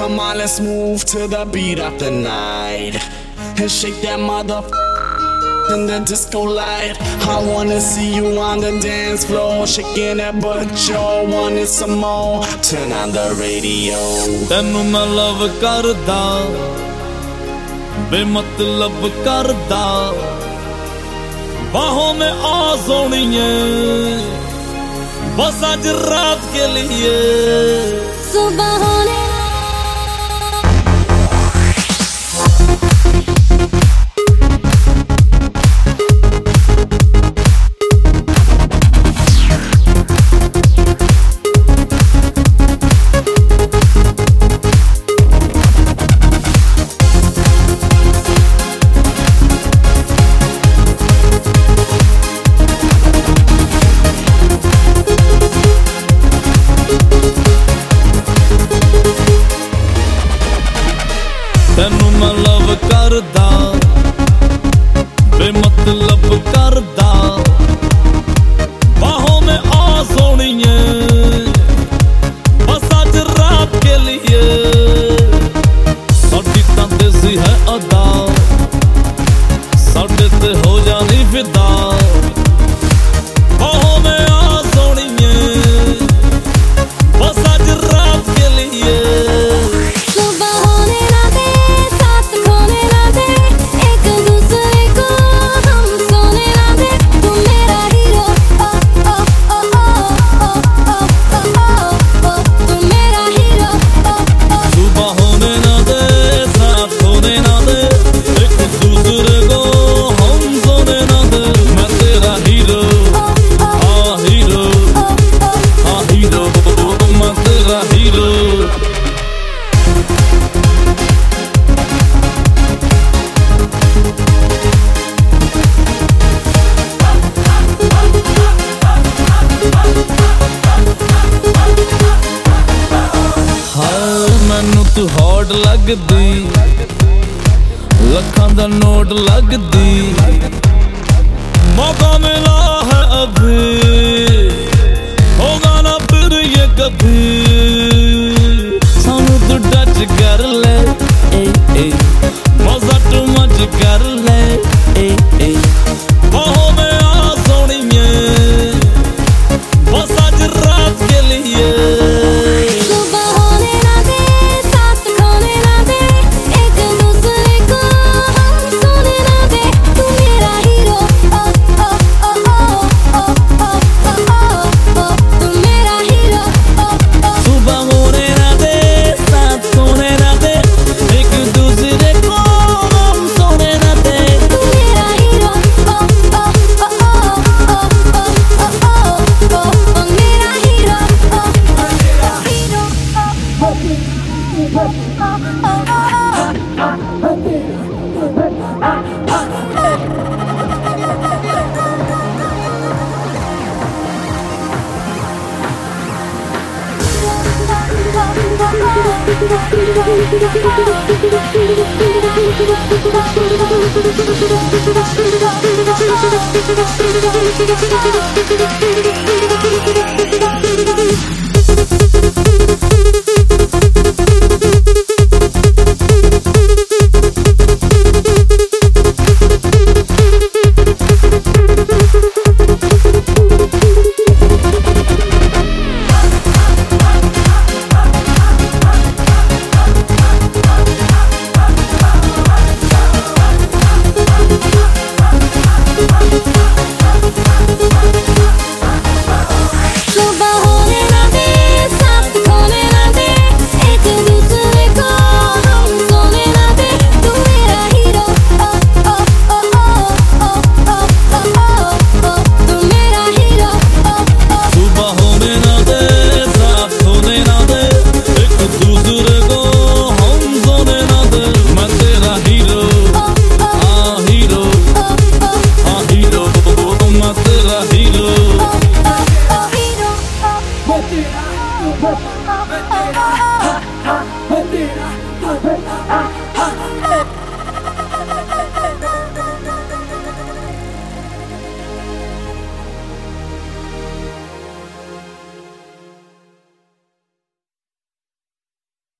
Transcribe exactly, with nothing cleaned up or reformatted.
Come on, let's move to the beat of the night and shake that mother in the disco light. I wanna see you on the dance floor, shaking that butt, you wanted some more. Turn on the radio. Tenu main love karda, बेमतलब करदा, बाहों में आ सोनिए, बस आज रात के लिए सुबह होने तेनू मैं लव करदा, बेमतलब करदा, बाहों में आ सोनिए, बस आज रात के लिए साडी तां देसी है अदा, साडे ते हो जानी फिदा, बाहों में आ सोनिए, बस आज रात के लिए तू हॉट लगदी, लखां दा नोट लगदी, मौका मिला है अभी, होगा ना फिर ये कभी, सानू तू टच कर ले, ए ए मजा टू मच कर ले, ए ए बाहों में आ सोनिए, बस आज रात के लिए Thank you.